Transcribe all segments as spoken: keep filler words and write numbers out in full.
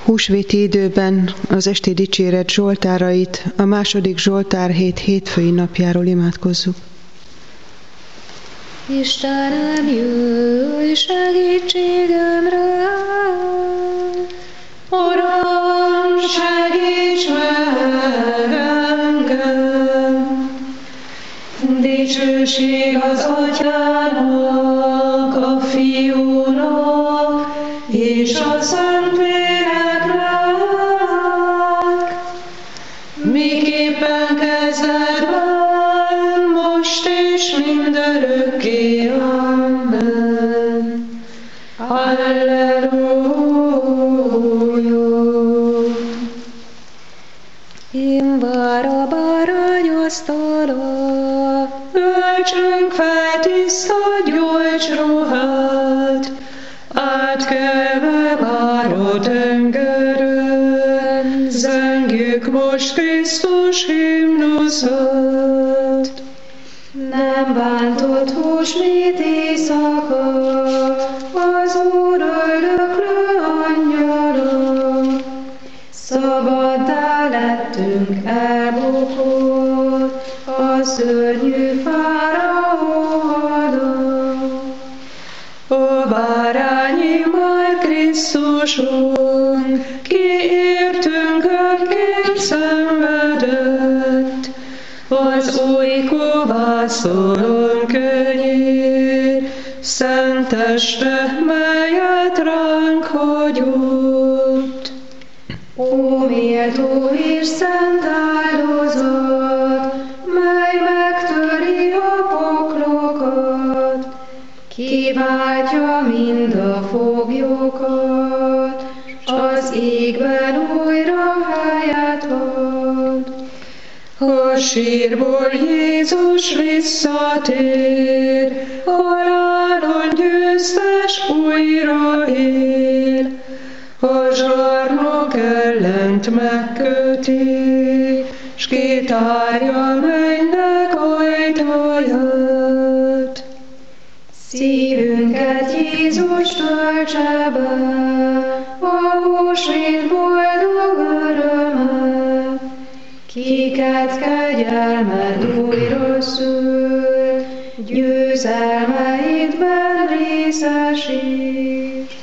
húsvéti időben az esti dicséret zsoltárait a második Zsoltár hét hétfői napjáról imádkozzuk. Istenem, jöjj segítségemre! Uram, segíts meg engem! Dicsőség az Atyának, a Fiúnak és a Szentléleknek, miképpen kezdetben, most és mindörökké. Amen. Halleluja! Én vár a bárány asztala, öltsünk fel tiszta gyolcs ruhát, átkelve már a tengeren, zengjük most Krisztus himnuszát. nem bántott húsvét éjszaka, az Úr öldöklő angyala. Szabaddá lettünk elbukott a szörnyű fáraó hada. Ó, bárányi már Krisztusunk, ki értünk önként szenvedett, az új kovászolon könnyér, szent teste, melyet ránk hagyott. Ó, méltó és szent áldozat, mely megtöri a poklokat, kiváltja mind a foglyokat, az égben újra helyet ad. A sírból Jézus visszatér, halálon győztes újra él, a zsarnok ellent megköti, s kitárja mennynek ajtaját. Szívünket Jézus töltse be, a húsvét boldog öröme, kiket kegyelmed újra szül, győzelmeidben részesíts.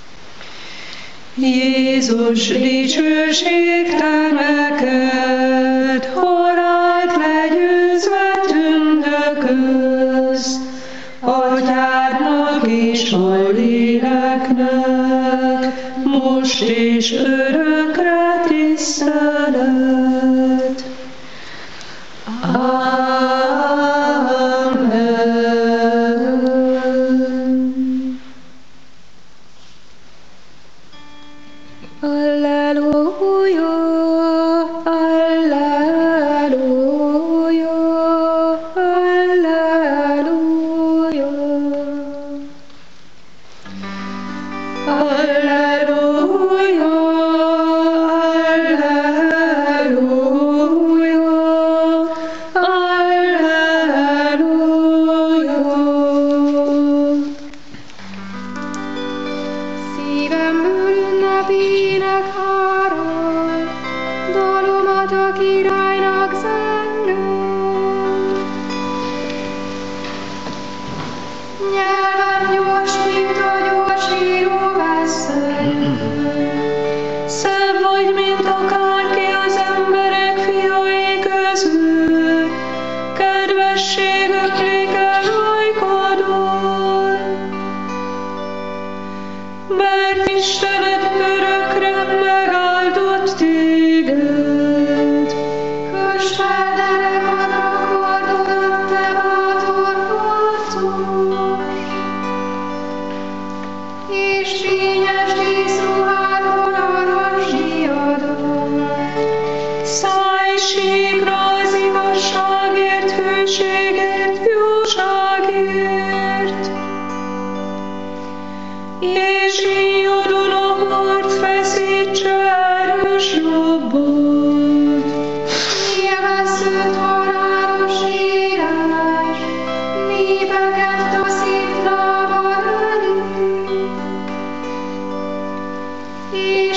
Jézus, dicsőség te neked, halált legyőzve tündökölsz, Atyádnak és a Léleknek, most és örökre tisztelet. Amen. Alleluja, alleluja, alleluja. Alleluja, alleluja, alleluja. Szívemből ünnepének árad, dalomat a királynak zengem. Nyelvem gyors, mint a gyorsíró veszély. Szebb vagy, mint akárki az emberek fiai közül, kedvesség öklik el ajkadon. Mert Istened örökre megáldott téged. Kösd fel derekadra kardodat, te bátor harcos, és fényes díszruhádon aranyos diadalt. Szállj síkra az igazságért, hűségért, jóságért. És íjadon a harc feszítse erős lobbod. Élvezőt halálos írás, népeket taszít lábad elé. És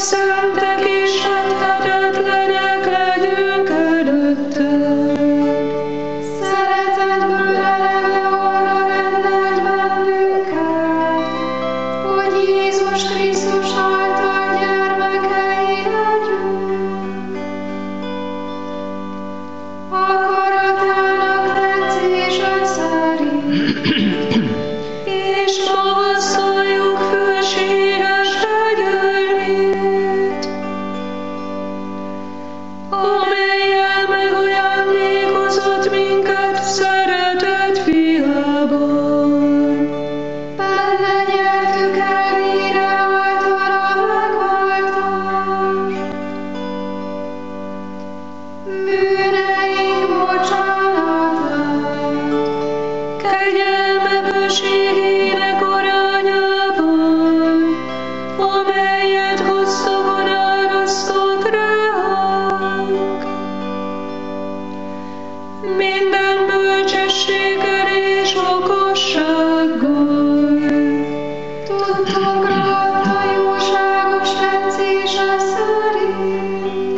szentek és fethetetlenek legyünk előtted. Szeretetből eleve arra rendelt bennünket, hogy Jézus Krisztus által gyermekei legyünk. Akaratának tetszése szerint, És magasztaljuk fölséges kegyelmét, amellyel megajándékozott minket szeretett fiában. benne nyertük el mire által a megváltást. Bűneink bocsánatát, Kegyelme bőségének arányában, amelyet gazdagon árasztott ránk. Minden bölcsességgel és okossággal, tudtunkra adta jóságos tetszése szerint.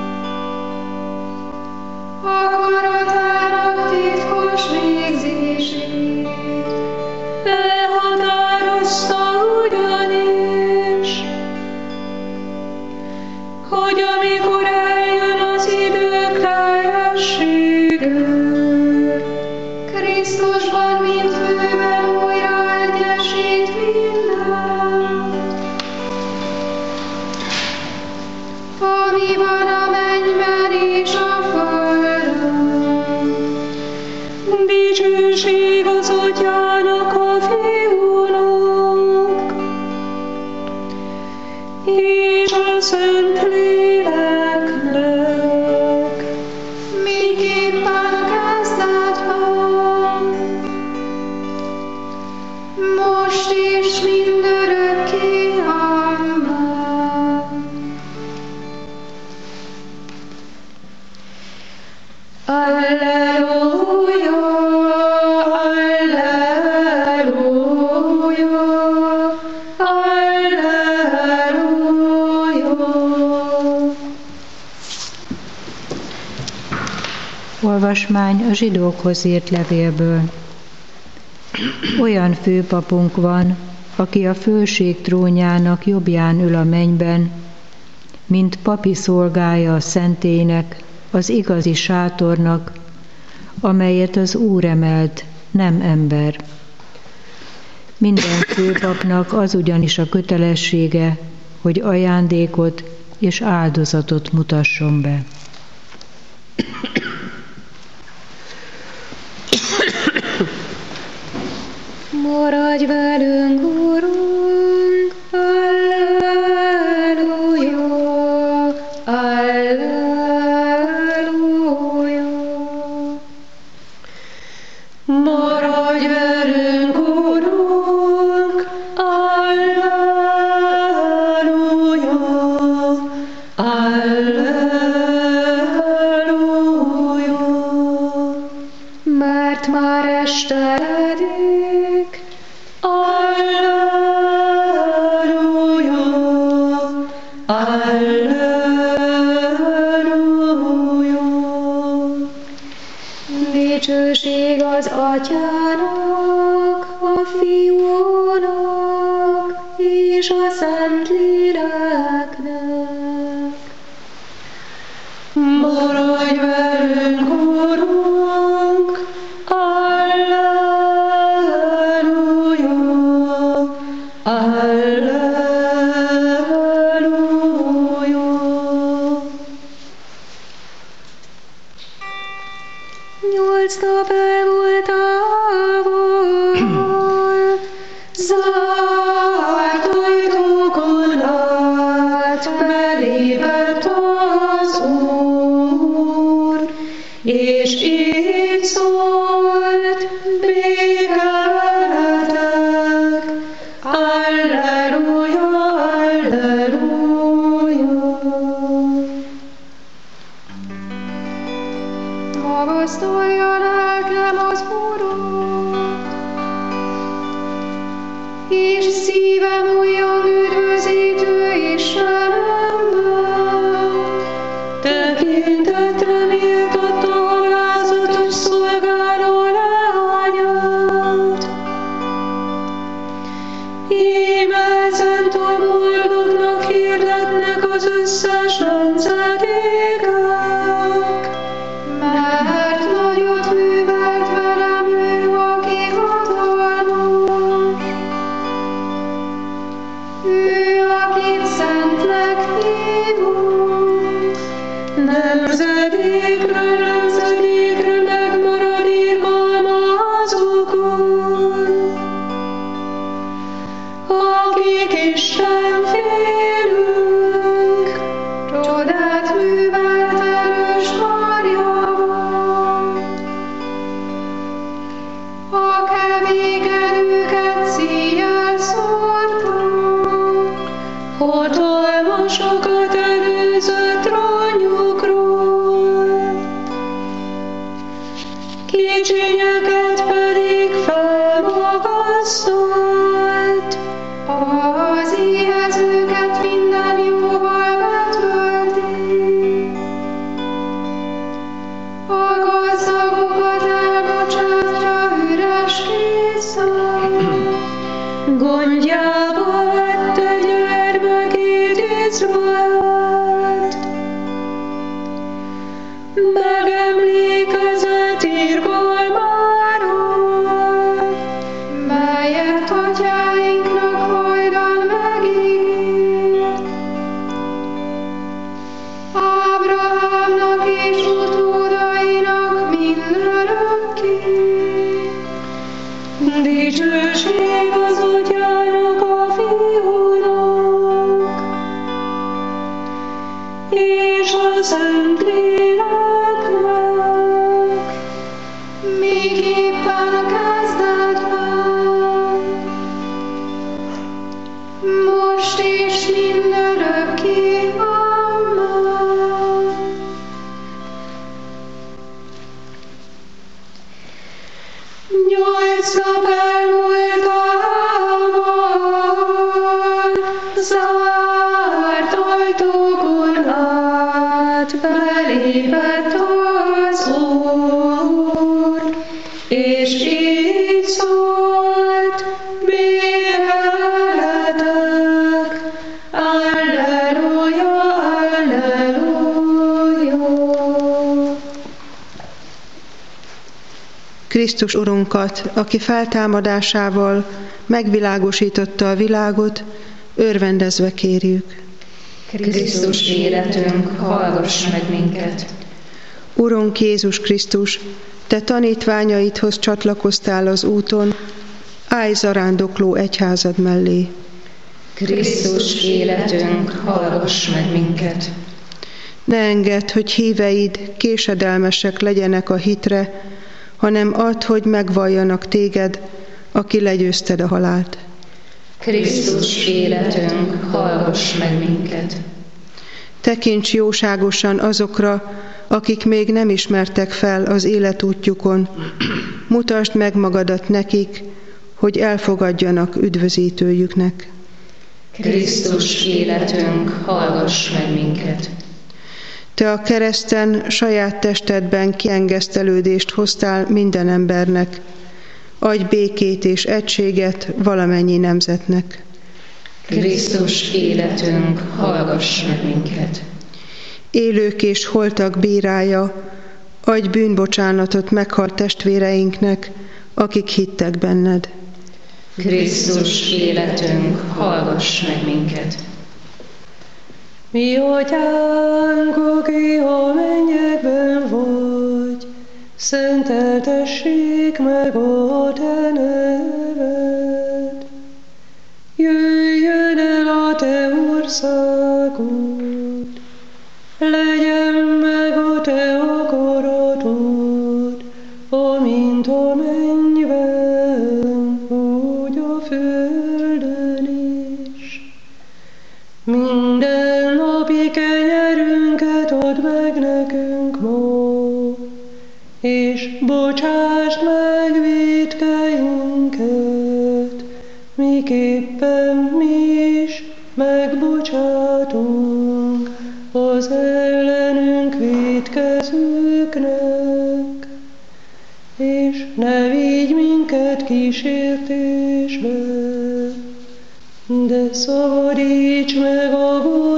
Akaratának titkos végzését, elhatározta ugyanis, hogy amikor eljön az idők teljessége, Krisztusban mint főben újra egyesít mindent. Ami van a mennyben és a földön, dicsőség az Atyának, a Fiúnak, és a Szentléleknek, miképpen kezdetben, most és mindörökké. Amen. Alleluja, alleluja, alleluja. Olvasmány a zsidókhoz írt levélből. Olyan főpapunk van, aki a fölség trónjának jobbján ül a mennyben, mint papi szolgája a szentélynek, az igazi sátornak, amelyet az Úr emelt, nem ember. Minden főpapnak az ugyanis a kötelessége, hogy ajándékot és áldozatot mutasson be. Maradj velünk, Urunk, alleluja, alleluja. Maradj velünk, Urunk, alleluja, alleluja. Mert már esteredik, Alleluja, alleluja. dicsőség az Atyának, a Fiúnak és a Szentléleknek. Maradj velünk, Urunk, alleluja, alleluja. Nyolc nap elmúltával, zárt ajtókon át belépett az Úr, és így szólt, béke veletek, alleluja, alleluja. Magasztalja lelkem az Urat, és szívem újjon üdvözítő Istenet. hatalmasokat előzött trónjukról, kicsinyeket pedig felmagasztolt. Az éhezőket minden jóval betölti, a gazdagokat elbocsátja üres kézzel. Gondjába vette gyermekét Izraelt, megemlékezett irgalmáról, melyet atyáinknak hajdan megígért. Ábrahámnak és utódainak mindörökké. dicsőség az atyának a fiúnak, és a Szentléleknek, Miképpen kezdetben, most és mindörökké. Amen. Nyolc nap elmúltával, zárt ajtókon át belépett az Úr, és így szólt: békeljetek, Alleluja, Alleluja. Krisztus Urunkat, aki feltámadásával megvilágosította a világot, örvendezve kérjük. Krisztus életünk, hallgass meg minket! Urunk Jézus Krisztus, Te tanítványaidhoz csatlakoztál az úton, állj zarándokló egyházad mellé. Krisztus életünk, hallgass meg minket! Ne engedd, hogy híveid késedelmesek legyenek a hitre, hanem add, hogy megvalljanak téged, aki legyőzted a halált. Krisztus életünk, hallgass meg minket! Tekints jóságosan azokra, akik még nem ismertek fel az életútjukon. Mutasd meg magadat nekik, hogy elfogadjanak üdvözítőjüknek. Krisztus életünk, hallgass meg minket! Te a kereszten saját testedben kiengesztelődést hoztál minden embernek. Adj békét és egységet valamennyi nemzetnek. Krisztus életünk, hallgass meg minket! Élők és holtak bírája, adj bűnbocsánatot meghalt testvéreinknek, akik hittek benned. Krisztus életünk, hallgass meg minket! Mi atyánk, aki a mennyekben vagy, szenteltessék meg a te neved. Jöjjön el a te országod, legyen meg a te akaratod, amint a mennyben, úgy a földön is. Minden napi kenyerünket add meg nekünk ma, és bocsásd meg vétkeinket, miképpen mi is megbocsátunk az ellenünk vétkezőknek, és ne vigy minket kísértésbe, de szabadíts meg a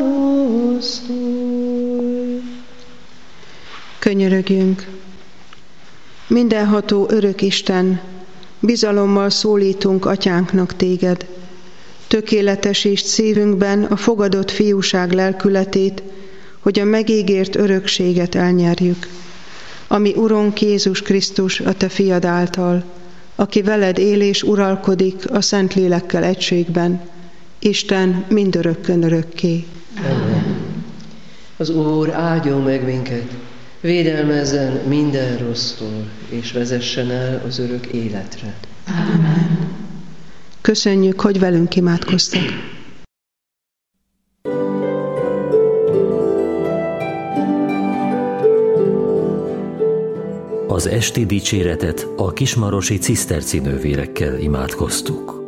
gonosztól. Könyörögjünk! Mindenható örök Isten, bizalommal szólítunk atyánknak téged. Tökéletesítsd szívünkben a fogadott fiúság lelkületét, hogy a megígért örökséget elnyerjük, ami Urunk Jézus Krisztus a te fiad által, aki veled él és uralkodik a Szentlélekkel egységben, Isten mindörökkön örökké. Amen. Az Úr áldjon meg minket, védelmezzen minden rossztól, és vezessen el az örök életre. Amen. Köszönjük, hogy velünk imádkoztak. Az esti dicséretet a kismarosi ciszterci nővérekkel imádkoztuk.